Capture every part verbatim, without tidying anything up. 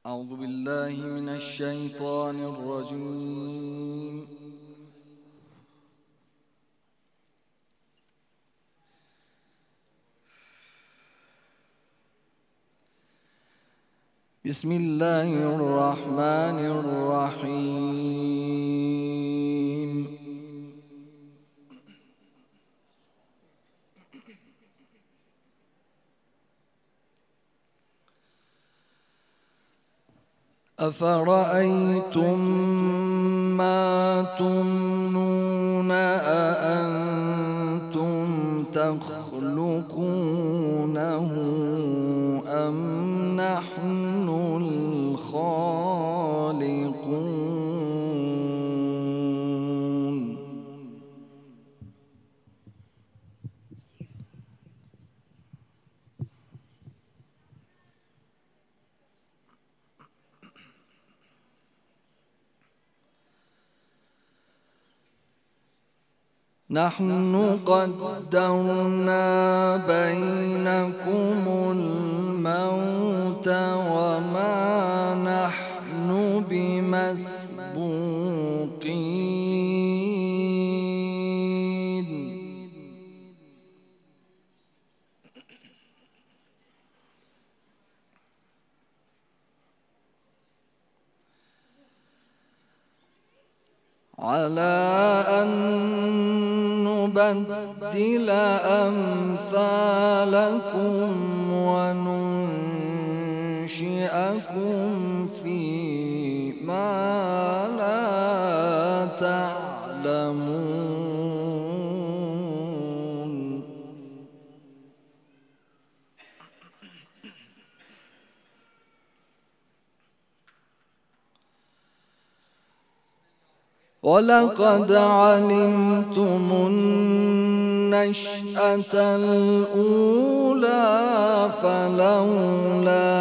أعوذ بالله من الشيطان الرجيم. بسم الله الرحمن الرحيم. أفرأيتم ما تمنون أأنتم تخلقونه أم نحن الخالقون؟ نحن قدرنا بينكم الموت وما نحن بمسبوقين. على أن نبدل أمثالكم وننشئكم فيما لا تعلمون. ولقد علمتم النشأة الأولى فلولا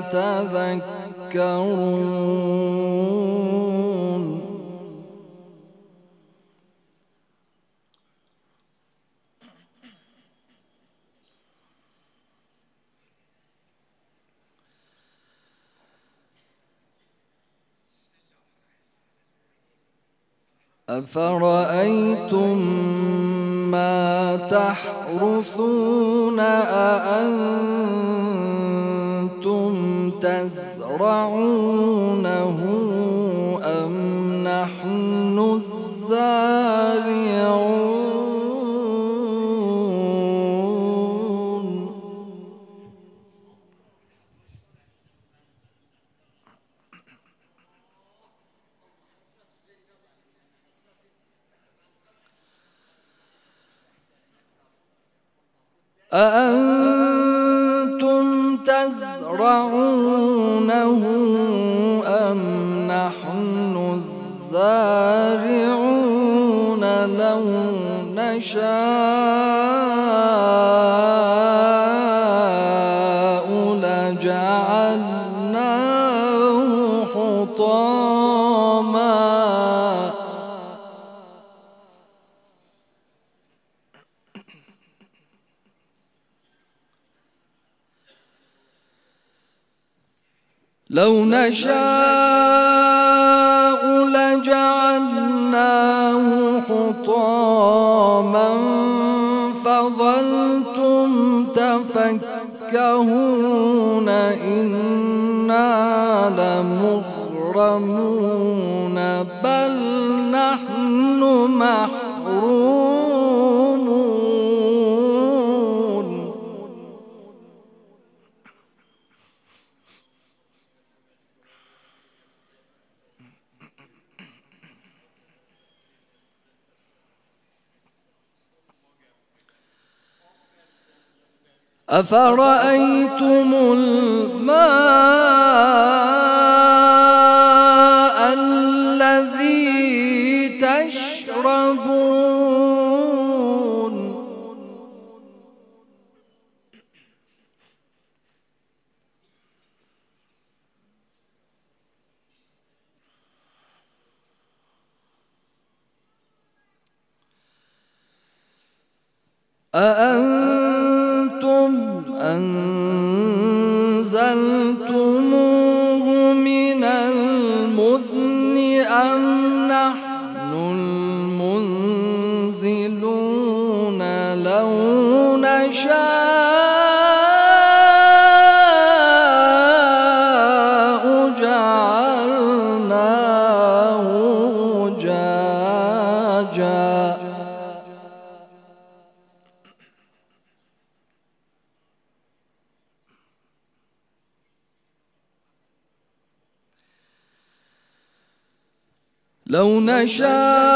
تذكرون. أفرأيتم ما تحرثون أأنتم تزرعونه أم نحن الزارعون؟ أأنتم تزرعونه أم نحن الزارعون؟ لو نشاء لجعلناه حطاما لو نشاء لجعلناه حطاما فظلتم تفكهون إنا لمغرمون بل نحن محرومون. أفرأيتم الماء الذي تشربون؟ أأنتم أنزلتموه لو نشاء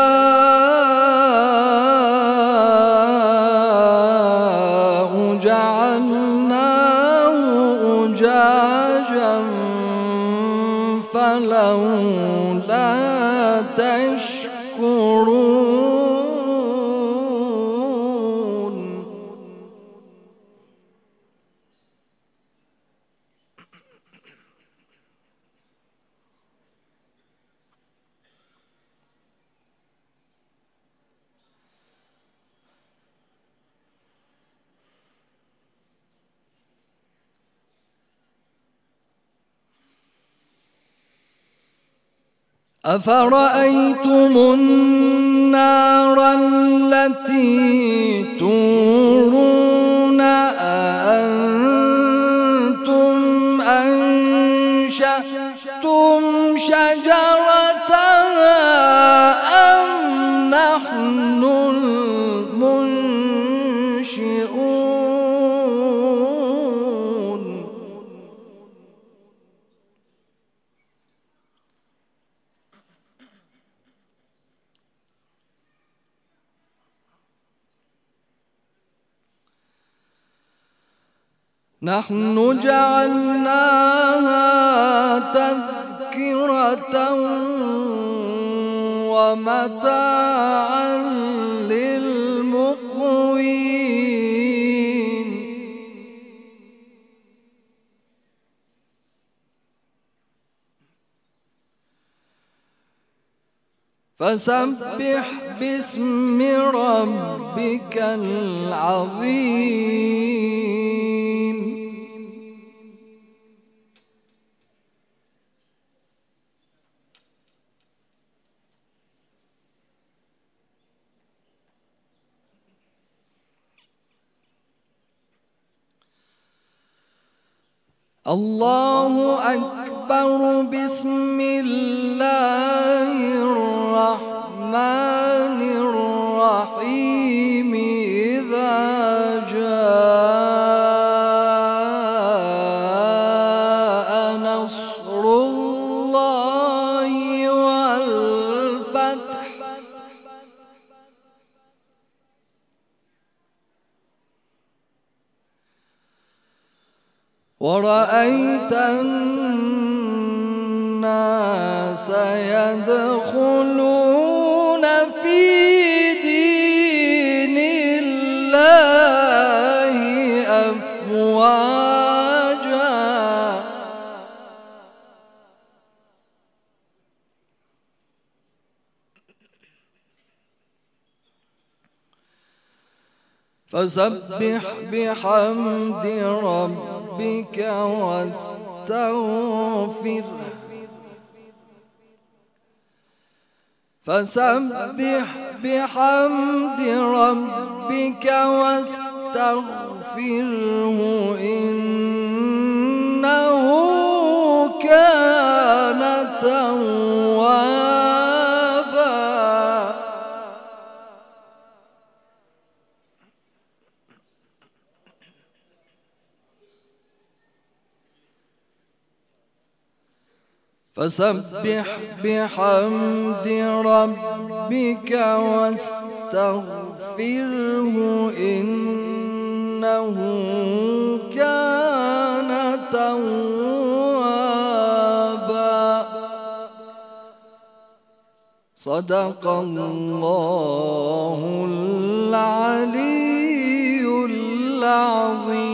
جعلناه أجاجا فلولا تشكرون. أفرأيتم النار التي تورون أأنتم أنشأتم شجرتها أم نحن المنشئون؟ نحن جعلناها تذكرة ومتاعا للمقوين. فسبح باسم ربك العظيم. الله أكبر. بسم الله الرحمن الرحيم. إذا جاء نصر الله والفتح ورأيت الناس يدخلون في دين الله أفواجا. فسبح بحمد ربك واستغفره. فسبح بحمد ربك واستغفره إنه كان توابا. فسبح بحمد ربك واستغفره إنه كان توابا. صدق الله العلي العظيم.